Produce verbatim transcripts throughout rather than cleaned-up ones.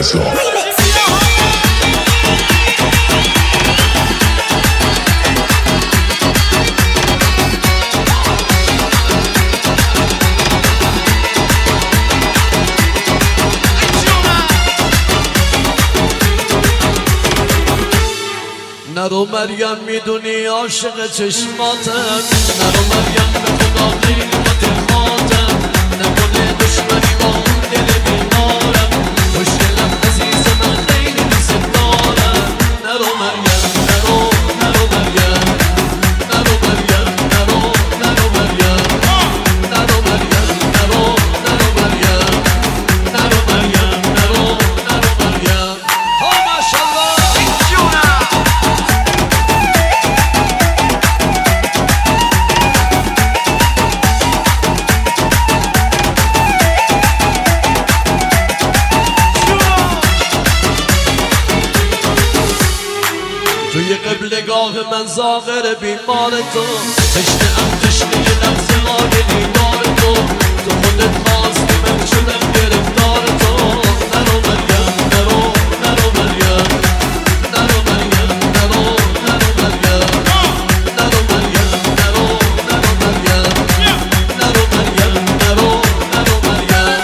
Let's go. نرو مریم میدونی عاشق چشماتم، نرو مریم به خدا قیمت خاطم، نکنه دشمنی با اون دل بیمارم، خوشگلم عزیز من خیلی دوست دارم. نرو مریم نرو نرو مریم نرو مریم نرو نرو مریم نرو مریم نرو نرو مریم نرو مریم نرو نرو مریم. ها ماشاءالله توی قبلگاه من زاغر بیمار تو، تشنه ام تشنه یه لحظه های دیدار تو، تو خودت خواستی من شدم گرفتار تو. نرو مریم نرو نرو مریم نرو مریم نرو نرو مریم نرو مریم نرو نرو مریم نرو مریم نرو نرو مریم.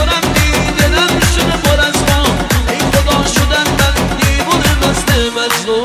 مجنون